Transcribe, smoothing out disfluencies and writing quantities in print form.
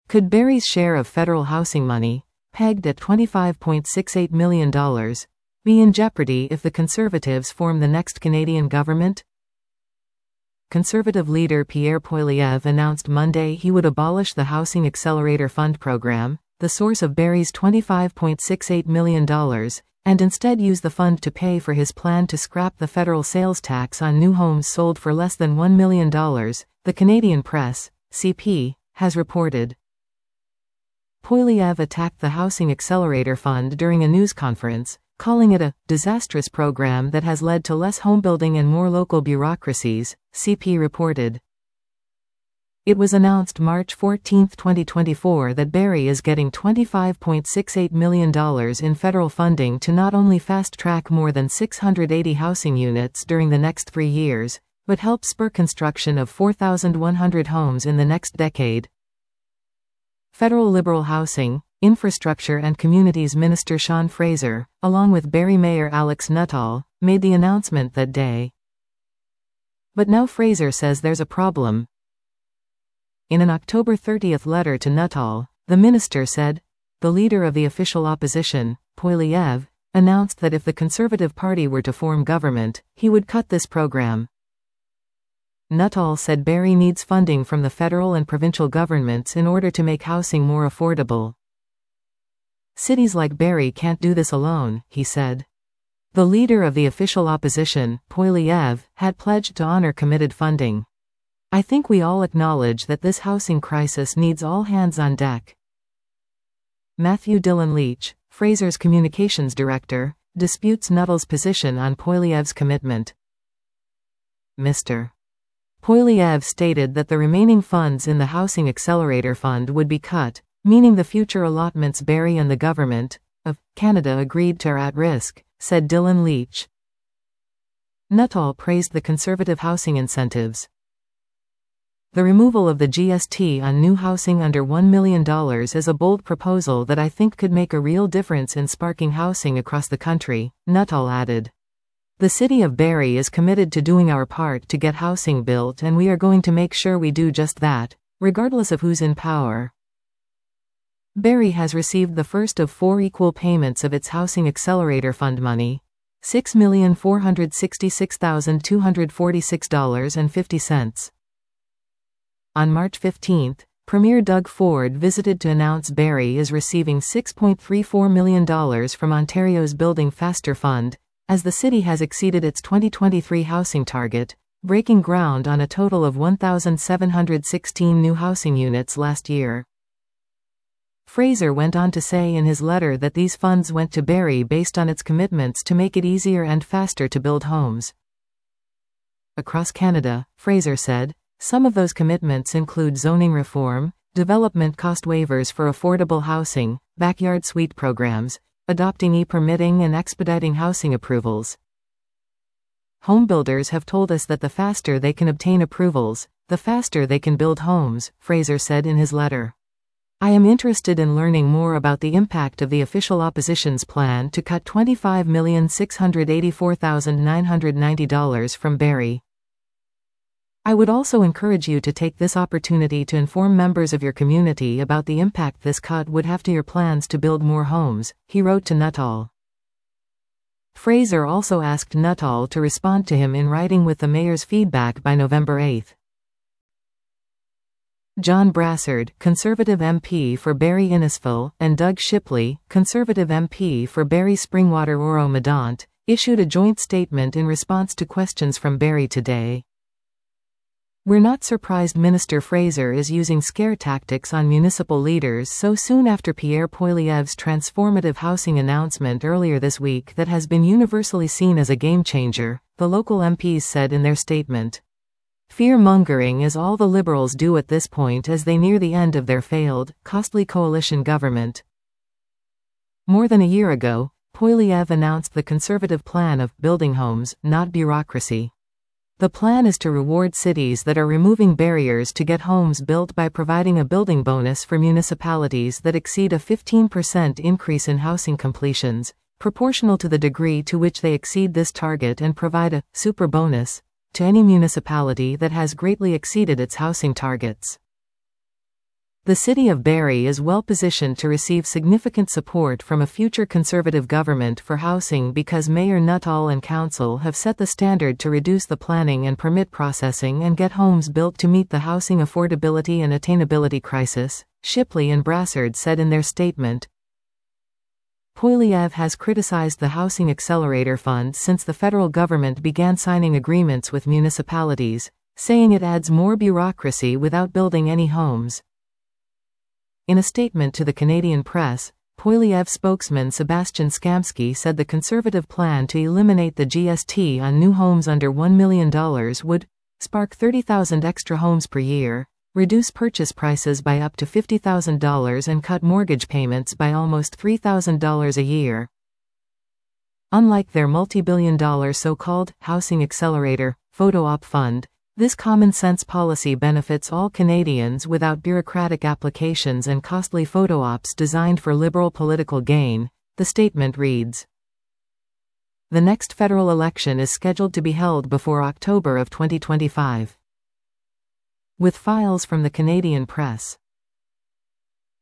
Could Barry's share of federal housing money, pegged at $25.68 million, be in jeopardy if the Conservatives form the next Canadian government? Conservative leader Pierre Poilievre announced Monday he would abolish the Housing Accelerator Fund program, the source of Barry's $25.68 million, and instead use the fund to pay for his plan to scrap the federal sales tax on new homes sold for less than $1 million, the Canadian Press, CP, has reported. Poilievre attacked the Housing Accelerator Fund during a news conference, calling it a disastrous program that has led to less homebuilding and more local bureaucracies, CP reported. It was announced March 14, 2024 that Barry is getting $25.68 million in federal funding to not only fast-track more than 680 housing units during the next 3 years, but help spur construction of 4,100 homes in the next decade. Federal Liberal Housing, Infrastructure and Communities Minister Sean Fraser, along with Barrie Mayor Alex Nuttall, made the announcement that day. But now Fraser says there's a problem. In an October 30 letter to Nuttall, the minister said, the leader of the official opposition, Poilievre, announced that if the Conservative Party were to form government, he would cut this program. Nuttall said Barrie needs funding from the federal and provincial governments in order to make housing more affordable. Cities like Barrie can't do this alone, he said. The leader of the official opposition, Poilievre, had pledged to honor committed funding. I think we all acknowledge that this housing crisis needs all hands on deck. Matthew Dillon Leach, Fraser's communications director, disputes Nuttall's position on Poilievre's commitment. Mr. Poilievre stated that the remaining funds in the Housing Accelerator Fund would be cut, meaning the future allotments Barrie and the Government of Canada agreed to are at risk, said Dillon Leach. Nuttall praised the Conservative housing incentives. The removal of the GST on new housing under $1 million is a bold proposal that I think could make a real difference in sparking housing across the country, Nuttall added. The City of Barrie is committed to doing our part to get housing built, and we are going to make sure we do just that, regardless of who's in power. Barrie has received the first of 4 equal payments of its Housing Accelerator Fund money, $6,466,246.50. On March 15, Premier Doug Ford visited to announce Barrie is receiving $6.34 million from Ontario's Building Faster Fund, as the city has exceeded its 2023 housing target, breaking ground on a total of 1,716 new housing units last year. Fraser went on to say in his letter that these funds went to Barrie based on its commitments to make it easier and faster to build homes. Across Canada, Fraser said, some of those commitments include zoning reform, development cost waivers for affordable housing, backyard suite programs, adopting e-permitting and expediting housing approvals. Homebuilders have told us that the faster they can obtain approvals, the faster they can build homes, Fraser said in his letter. I am interested in learning more about the impact of the official opposition's plan to cut $25,684,990 from Barrie. I would also encourage you to take this opportunity to inform members of your community about the impact this cut would have to your plans to build more homes, he wrote to Nuttall. Fraser also asked Nuttall to respond to him in writing with the mayor's feedback by November 8. John Brassard, Conservative MP for Barrie Innisfil, and Doug Shipley, Conservative MP for Barrie Springwater Oro-Medonte, issued a joint statement in response to questions from Barrie Today. We're not surprised Minister Fraser is using scare tactics on municipal leaders so soon after Pierre Poilievre's transformative housing announcement earlier this week that has been universally seen as a game-changer, the local MPs said in their statement. Fear-mongering is all the Liberals do at this point as they near the end of their failed, costly coalition government. More than a year ago, Poilievre announced the Conservative plan of building homes, not bureaucracy. The plan is to reward cities that are removing barriers to get homes built by providing a building bonus for municipalities that exceed a 15% increase in housing completions, proportional to the degree to which they exceed this target, and provide a super bonus to any municipality that has greatly exceeded its housing targets. The city of Barrie is well positioned to receive significant support from a future Conservative government for housing because Mayor Nuttall and Council have set the standard to reduce the planning and permit processing and get homes built to meet the housing affordability and attainability crisis, Shipley and Brassard said in their statement. Poilievre has criticized the Housing Accelerator Fund since the federal government began signing agreements with municipalities, saying it adds more bureaucracy without building any homes. In a statement to the Canadian press, Poilievre spokesman Sebastian Skamsky said the Conservative plan to eliminate the GST on new homes under $1 million would spark 30,000 extra homes per year, reduce purchase prices by up to $50,000 and cut mortgage payments by almost $3,000 a year. Unlike their multi-billion-dollar so-called Housing Accelerator Photo-op fund, this common-sense policy benefits all Canadians without bureaucratic applications and costly photo-ops designed for liberal political gain, the statement reads. The next federal election is scheduled to be held before October of 2025. With files from the Canadian press.